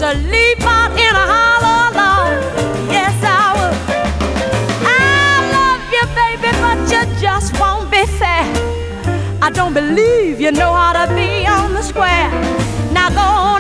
sleep out in a hollow log. Yes, I would. I love you, baby, but you just won't be fair. I don't believe you know how to be on the square. Now go on.